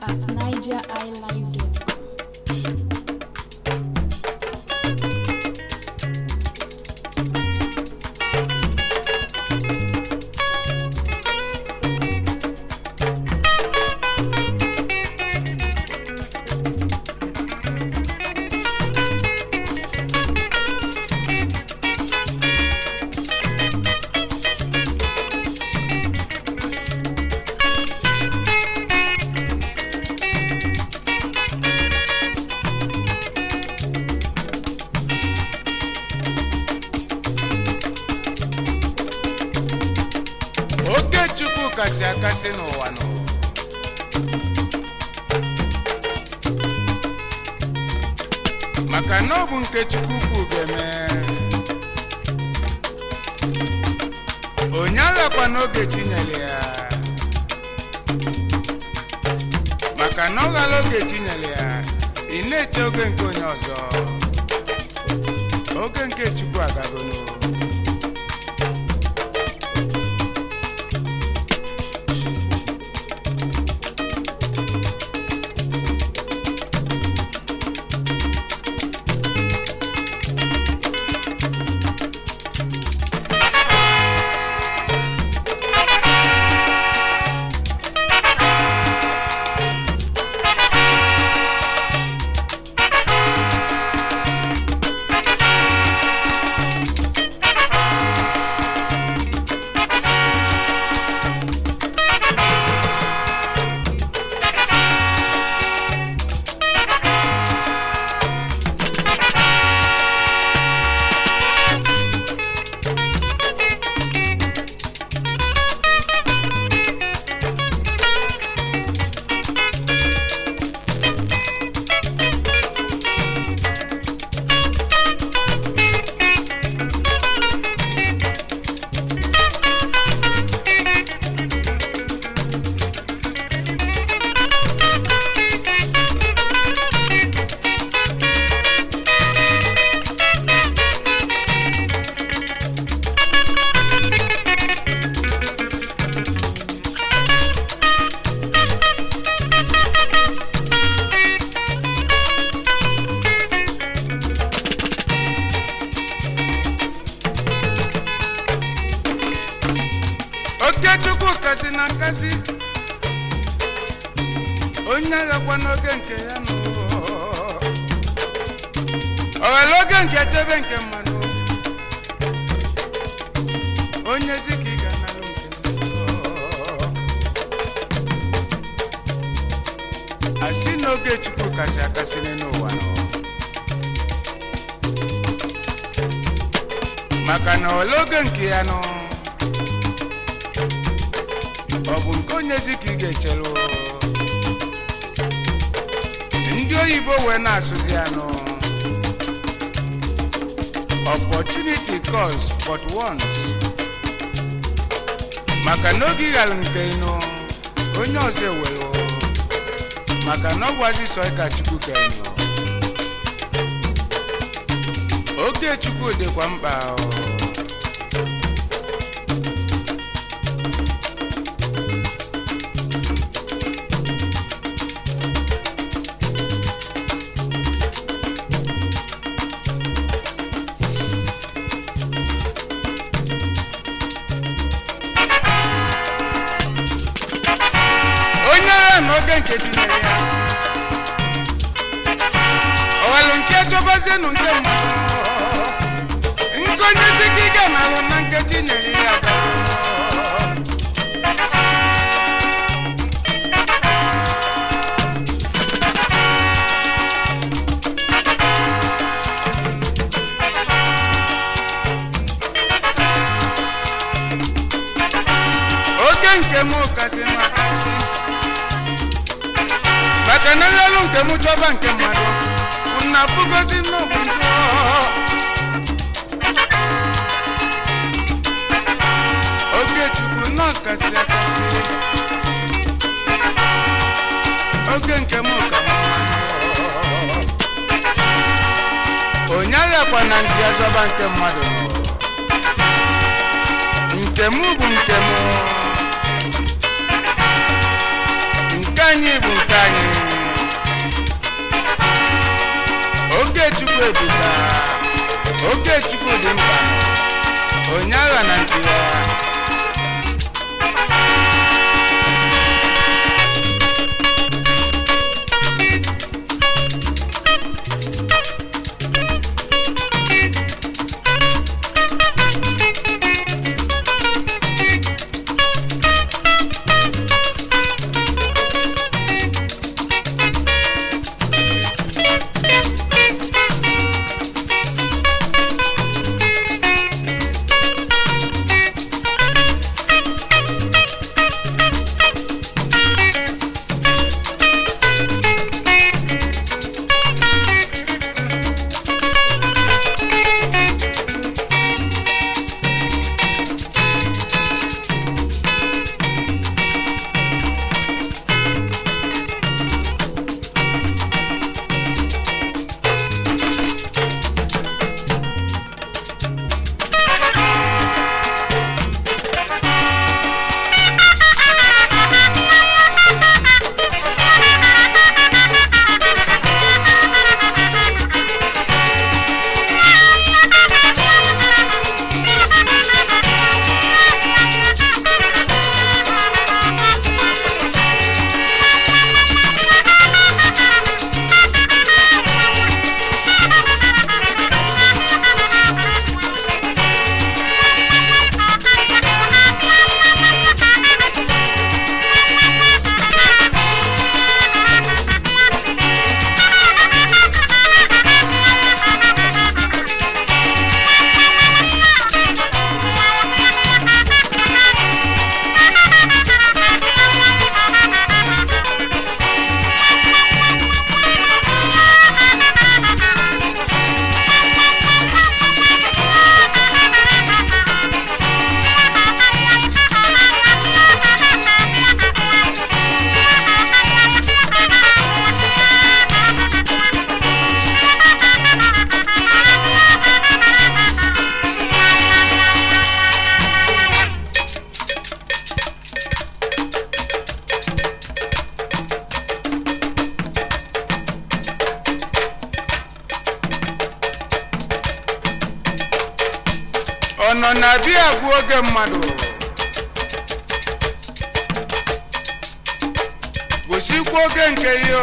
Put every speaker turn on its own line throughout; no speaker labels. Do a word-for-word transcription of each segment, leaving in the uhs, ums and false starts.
at niger i live dot com.
Chukwu kasi akasi n'ụwa nọ maka na ọ bụ nke Chukwu kwu ga-eme onye aghakwa n'oge Chinyere ya maka na ọ ghala oge Chinyere ya ị na-eche oge nke onye ọzọ oge nke Chukwu agagono Chukwu kasi na nkasi onye aghakwa n'oge nke ya nọ ọghara oge nke chebe nke mmadụ onye zi ka ị ga-anara nke asị n'oge Chukwu kasi akasi n'ụwa nọ maka na ọghara oge nke ya nọ ọ bụ nke onye zi ka ị ga-echere ndị oyibo wee na-asụzi anụ opportunity comes but once maka na oge ịghara nke ịnụ onye ọzọ ewere maka na ọ gwazi sọ ka Chukwu ka ịnụ oge Chukwu dịkwa mkpa n'oge nke Chinyere ya ọwalụ nke chọbazienụ nke mmadụ nkonye dịka ị ga-analụ na nke Chinyere ya oge nke m kasị makasị maka na lelu nke m chọba nke mmadụ na fugozi n'obu oge Chukwu nọ kasị akasị oge nke m ka onye aghakwa na ndị azọba nke mmadụ nke m bụ nke m nke anyị bụ nke anyị chukwu ebuka oke chukwu dị mkpa onye agha na nke ya ono na bia gwu oge mmadụ gosikwa oge nke yo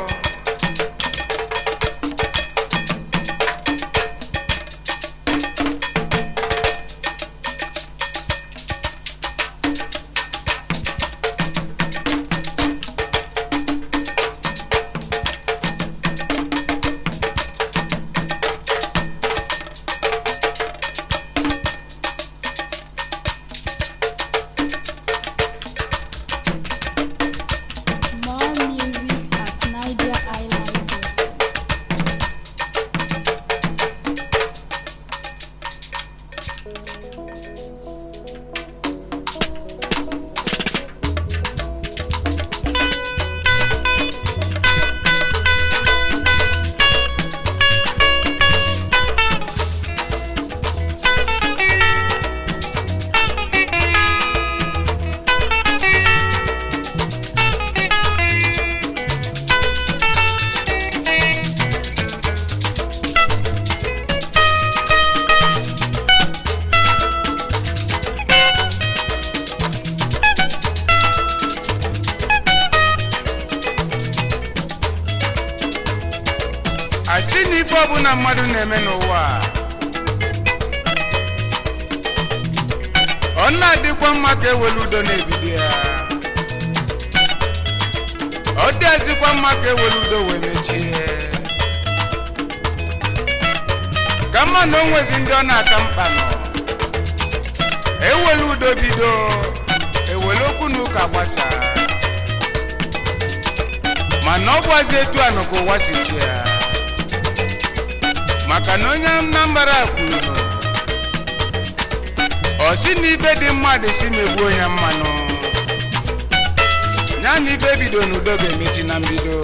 asi ni fo bu na mmadụ na-eme n'ụwa ọ na-adịkwa mma ka ewelu udo n'ebido ya ọ dịazịkwa mma ka ewelu udo wee mechie ka mma na o nwezi ndị ọ na-ata mkpa nọ ewelu udo bido ewelu okwu na ụka gbasa mana ọ bụazị etu a nọkwa ụwa si chi ya maka na onye Anambra kwuru ọ sị na ife dị mmadụ si megbuo onye mmanụ ya na ife bido n'udo ga-emechi na mbido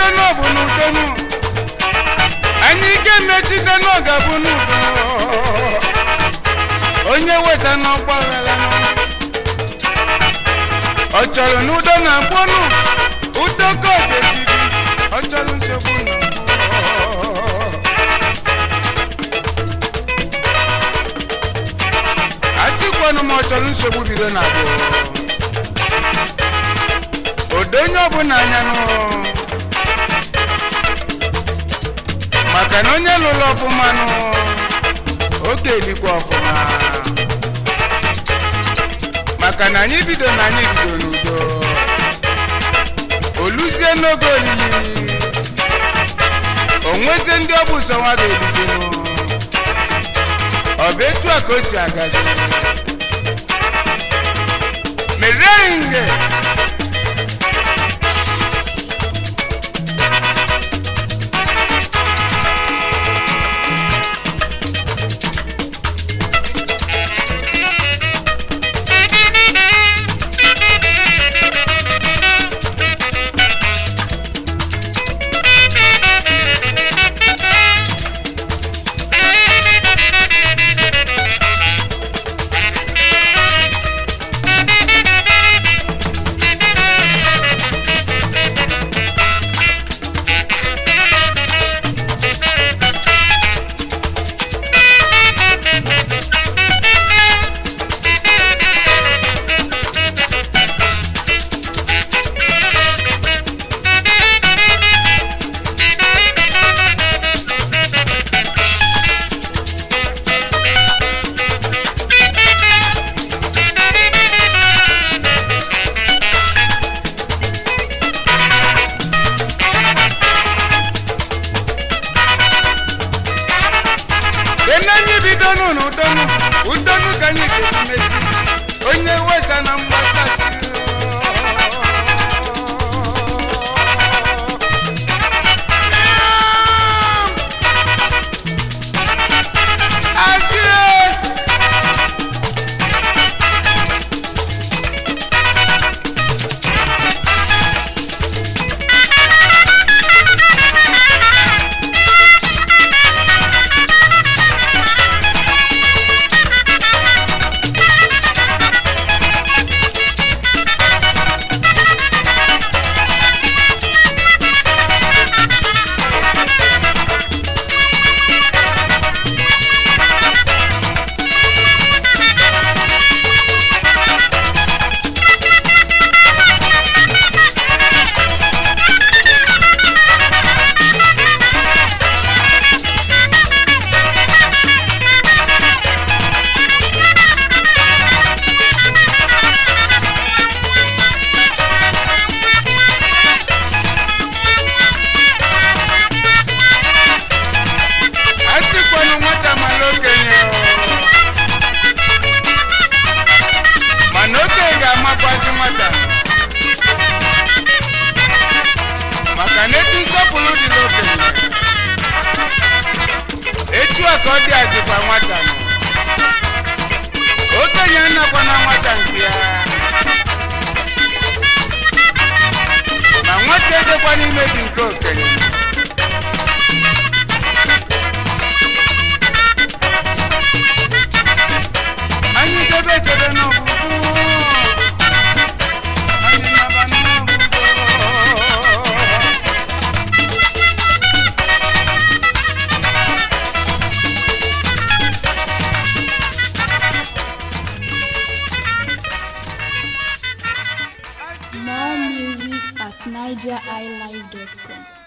n'ọbụ n'udonu anyị ike mechite n'oge bụ n'udo onye weta n'ọgba aghara ọ chọrọ n'udo na mkpọnụ udo ka ọ ga-ejibi ọ chọrọ nsogbu na asịkwanụ ma ọ chọrọ nsogbu bido na abụọ odo onye ọbụla anya nụ maka na onye lụrụ ọfụma nụ oge elikwa ọfụma maka na anyị bido na anyị bido n'udo oluzie n'oge olili onwezie ndị ọ bụ sọ nwa ga-elizinụ ọ bụ etu a ka o si agazi merengue enanyi bidonu n'udonu udonu ka anyị ga-emechi onye weta na mgbasasị maka na etu nsọpụrụ dị n'okenye etu a ka ọ dị azịkwa nwata nọ okenye nnakwa na nwata nke ya ma nwata edekwa n'ime dị nke okenye anyị debe echebe n'ọbụ
More music at niger i live dot com.